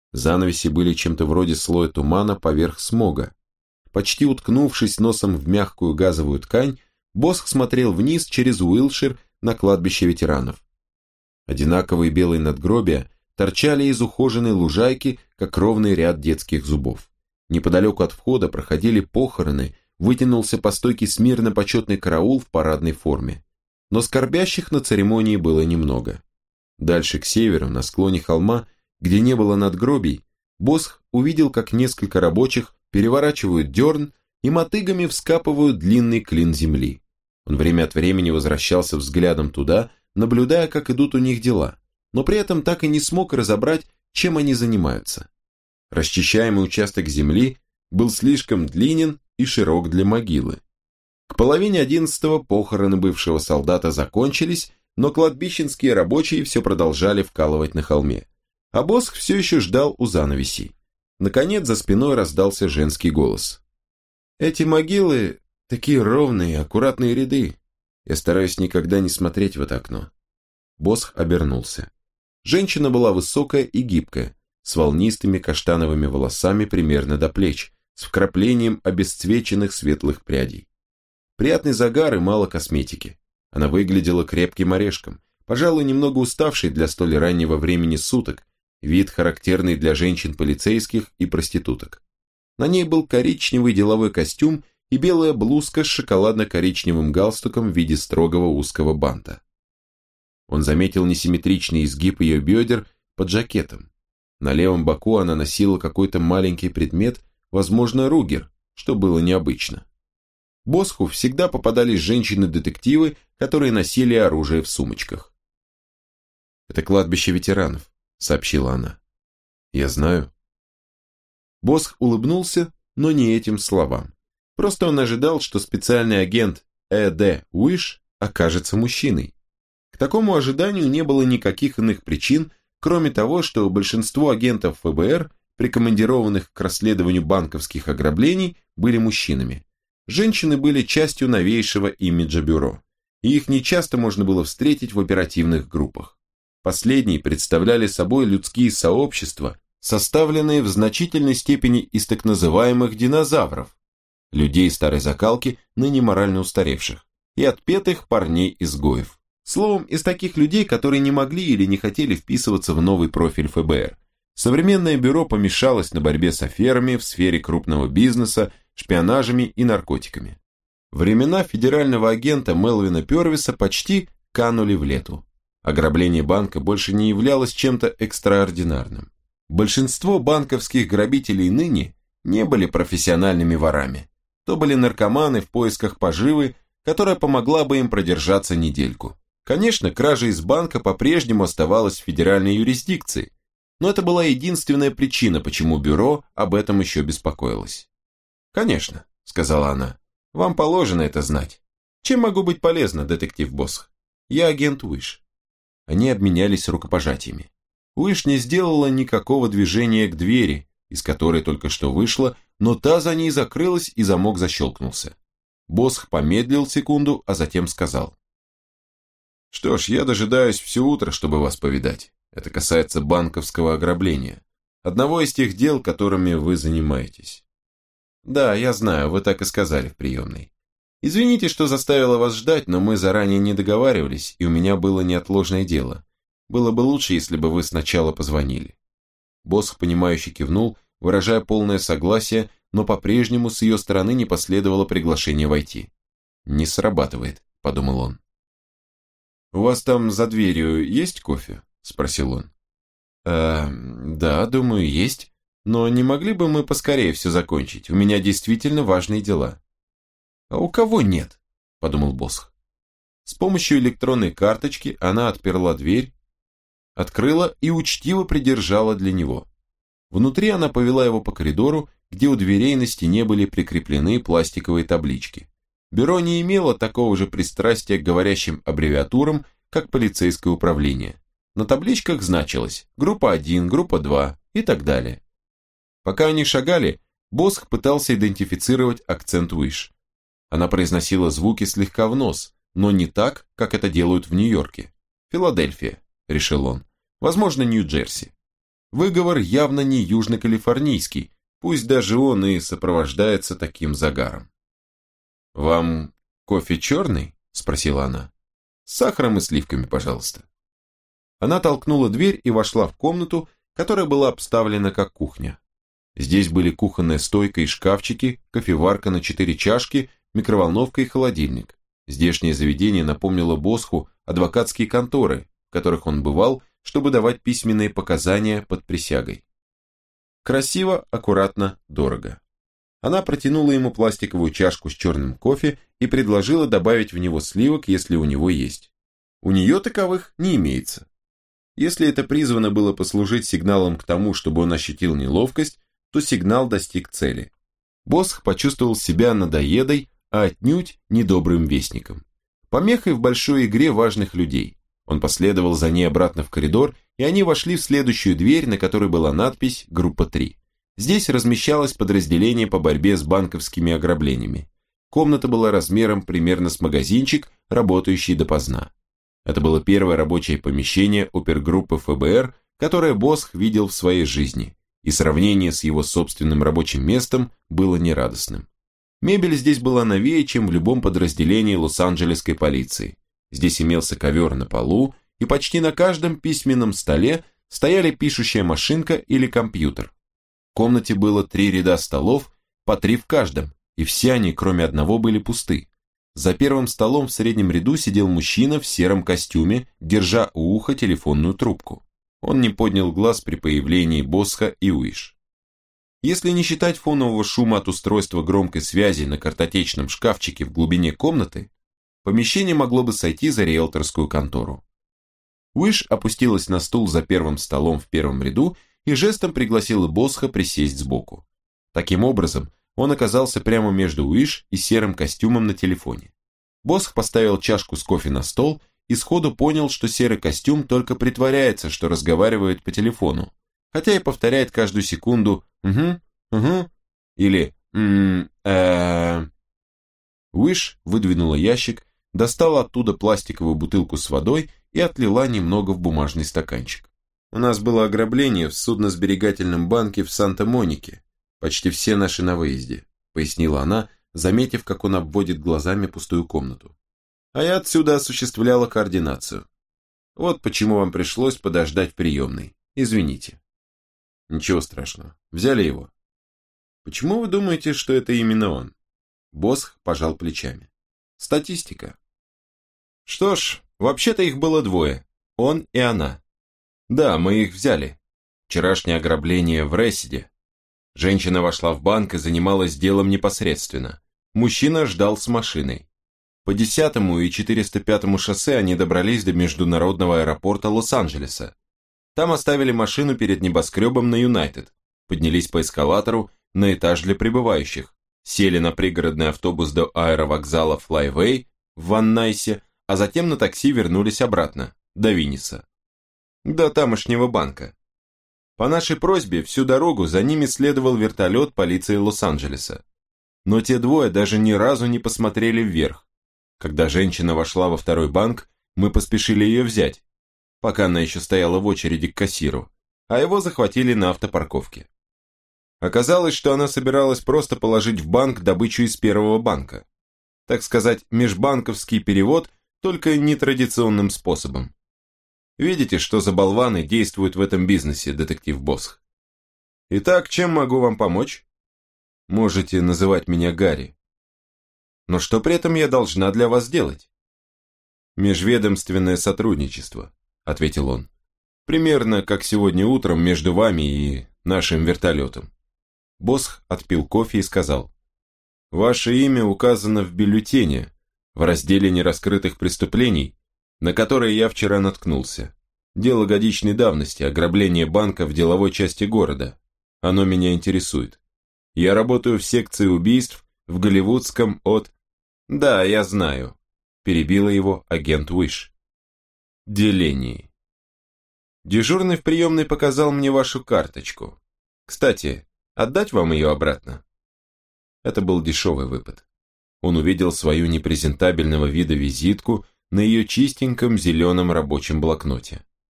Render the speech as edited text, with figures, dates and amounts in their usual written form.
Занавеси были чем-то вроде слоя тумана поверх смога. Почти уткнувшись носом в мягкую газовую ткань, Босх смотрел вниз через Уилтшир на кладбище ветеранов. Одинаковые белые надгробия торчали из ухоженной лужайки, как ровный ряд детских зубов. Неподалеку от входа проходили похороны, вытянулся по стойке смирно почетный караул в парадной форме. Но скорбящих на церемонии было немного. Дальше к северу, на склоне холма, где не было надгробий, Босх увидел, как несколько рабочих переворачивают дерн и мотыгами вскапывают длинный клин земли. Он время от времени возвращался взглядом туда, наблюдая, как идут у них дела, но при этом так и не смог разобрать, чем они занимаются. Расчищаемый участок земли был слишком длинен и широк для могилы. К половине 11-го похороны бывшего солдата закончились, но кладбищенские рабочие все продолжали вкалывать на холме. А Босх все еще ждал у занавесей. Наконец за спиной раздался женский голос. «Эти могилы такие ровные, аккуратные ряды. Я стараюсь никогда не смотреть в это окно». Босх обернулся. Женщина была высокая и гибкая, с волнистыми каштановыми волосами примерно до плеч, с вкраплением обесцвеченных светлых прядей. Приятный загар и мало косметики. Она выглядела крепким орешком, пожалуй, немного уставшей для столь раннего времени суток, вид характерный для женщин-полицейских и проституток. На ней был коричневый деловой костюм и белая блузка с шоколадно-коричневым галстуком в виде строгого узкого банта. Он заметил несимметричный изгиб ее бедер под жакетом. На левом боку она носила какой-то маленький предмет, возможно, ругер, что было необычно. Босху всегда попадались женщины-детективы, которые носили оружие в сумочках. «Это кладбище ветеранов», — сообщила она. «Я знаю». Босх улыбнулся, но не этим словам. Просто он ожидал, что специальный агент Э.Д. Уиш окажется мужчиной. К такому ожиданию не было никаких иных причин, кроме того, что большинство агентов ФБР, прикомандированных к расследованию банковских ограблений, были мужчинами. Женщины были частью новейшего имиджа бюро, и их нечасто можно было встретить в оперативных группах. Последние представляли собой людские сообщества, составленные в значительной степени из так называемых динозавров, людей старой закалки, ныне морально устаревших, и отпетых парней-изгоев. Словом, из таких людей, которые не могли или не хотели вписываться в новый профиль ФБР. Современное бюро помешалось на борьбе с аферами в сфере крупного бизнеса, шпионажами и наркотиками. Времена федерального агента Мелвина Пёрвиса почти канули в лету. Ограбление банка больше не являлось чем-то экстраординарным. Большинство банковских грабителей ныне не были профессиональными ворами. То были наркоманы в поисках поживы, которая помогла бы им продержаться недельку. Конечно, кража из банка по-прежнему оставалась в федеральной юрисдикции, но это была единственная причина, почему бюро об этом еще беспокоилось. «Конечно», — сказала она, — «вам положено это знать. Чем могу быть полезна, детектив Босх? Я агент Уиш». Они обменялись рукопожатиями. Уиш не сделала никакого движения к двери, из которой только что вышла, но та за ней закрылась и замок защелкнулся. Босх помедлил секунду, а затем сказал: «Что ж, я дожидаюсь все утро, чтобы вас повидать. Это касается банковского ограбления. Одного из тех дел, которыми вы занимаетесь». «Да, я знаю, вы так и сказали в приемной. Извините, что заставила вас ждать, но мы заранее не договаривались, и у меня было неотложное дело. Было бы лучше, если бы вы сначала позвонили». Босх, понимающе кивнул, выражая полное согласие, но по-прежнему с ее стороны не последовало приглашение войти. «Не срабатывает», — подумал он. «У вас там за дверью есть кофе?» — спросил он. Да, думаю, есть. Но не могли бы мы поскорее все закончить? У меня действительно важные дела». «А у кого нет?» — подумал Босх. С помощью электронной карточки она отперла дверь, открыла и учтиво придержала для него. Внутри она повела его по коридору, где у дверей на стене были прикреплены пластиковые таблички. Бюро не имело такого же пристрастия к говорящим аббревиатурам, как полицейское управление. На табличках значилось группа 1, группа 2 и так далее. Пока они шагали, Босх пытался идентифицировать акцент Уиш. Она произносила звуки слегка в нос, но не так, как это делают в Нью-Йорке. «Филадельфия», — решил он, — «возможно, Нью-Джерси». Выговор явно не южно-калифорнийский, пусть даже он и сопровождается таким загаром. «Вам кофе черный?» – спросила она. «С сахаром и сливками, пожалуйста». Она толкнула дверь и вошла в комнату, которая была обставлена как кухня. Здесь были кухонная стойка и шкафчики, кофеварка на 4 чашки, микроволновка и холодильник. Здешнее заведение напомнило Босху адвокатские конторы, в которых он бывал, чтобы давать письменные показания под присягой. Красиво, аккуратно, дорого. Она протянула ему пластиковую чашку с черным кофе и предложила добавить в него сливок, если у него есть. У нее таковых не имеется. Если это призвано было послужить сигналом к тому, чтобы он ощутил неловкость, то сигнал достиг цели. Босх почувствовал себя надоедой, а отнюдь недобрым вестником. Помехой в большой игре важных людей. Он последовал за ней обратно в коридор, и они вошли в следующую дверь, на которой была надпись «Группа 3». Здесь размещалось подразделение по борьбе с банковскими ограблениями. Комната была размером примерно с магазинчик, работающий допоздна. Это было первое рабочее помещение опергруппы ФБР, которое Босх видел в своей жизни, и сравнение с его собственным рабочим местом было нерадостным. Мебель здесь была новее, чем в любом подразделении лос-анджелесской полиции. Здесь имелся ковер на полу, и почти на каждом письменном столе стояли пишущая машинка или компьютер. В комнате было 3 ряда столов, по 3 в каждом, и все они, кроме одного, были пусты. За первым столом в среднем ряду сидел мужчина в сером костюме, держа у уха телефонную трубку. Он не поднял глаз при появлении Босха и Уиш. Если не считать фонового шума от устройства громкой связи на картотечном шкафчике в глубине комнаты, помещение могло бы сойти за риэлторскую контору. Уиш опустилась на стул за первым столом в первом ряду и жестом пригласила Босха присесть сбоку. Таким образом, он оказался прямо между Уиш и серым костюмом на телефоне. Босх поставил чашку с кофе на стол и сходу понял, что серый костюм только притворяется, что разговаривает по телефону, хотя и повторяет каждую секунду «угу», «угу» или Уиш выдвинула ящик, достала оттуда пластиковую бутылку с водой и отлила немного в бумажный стаканчик. «У нас было ограбление в судно-сберегательном банке в Санта-Монике. Почти все наши на выезде», — пояснила она, заметив, как он обводит глазами пустую комнату. «А я отсюда осуществляла координацию. Вот почему вам пришлось подождать в приемной. Извините». «Ничего страшного. Взяли его». «Почему вы думаете, что это именно он?» Босх пожал плечами. «Статистика». «Что ж, вообще-то их было 2. Он и она. Да, мы их взяли. Вчерашнее ограбление в Ресиде. Женщина вошла в банк и занималась делом непосредственно. Мужчина ждал с машиной. По 10-му и 405-му шоссе они добрались до международного аэропорта Лос-Анджелеса. Там оставили машину перед небоскребом на Юнайтед, поднялись по эскалатору на этаж для прибывающих, сели на пригородный автобус до аэровокзала Флайвей в Ван Найсе, а затем на такси вернулись обратно, до Винниса. До тамошнего банка. По нашей просьбе всю дорогу за ними следовал вертолет полиции Лос-Анджелеса. Но те 2 даже ни разу не посмотрели вверх. Когда женщина вошла во второй банк, мы поспешили ее взять, пока она еще стояла в очереди к кассиру, а его захватили на автопарковке. Оказалось, что она собиралась просто положить в банк добычу из первого банка. Так сказать, межбанковский перевод, только нетрадиционным способом. Видите, что за болваны действуют в этом бизнесе, детектив Босх? Итак, чем могу вам помочь? Можете называть меня Гарри. Но что при этом я должна для вас делать? Межведомственное сотрудничество, ответил он. Примерно как сегодня утром между вами и нашим вертолетом. Босх отпил кофе и сказал. Ваше имя указано в бюллетене, в разделе нераскрытых преступлений, на которое я вчера наткнулся. Дело годичной давности, ограбление банка в деловой части города. Оно меня интересует. Я работаю в секции убийств в голливудском от... Да, я знаю, перебила его агент Уиш. Делении. Дежурный в приемной показал мне вашу карточку. Кстати, отдать вам ее обратно? Это был дешевый выпад. Он увидел свою непрезентабельного вида визитку на ее чистеньком зеленом рабочем блокноте.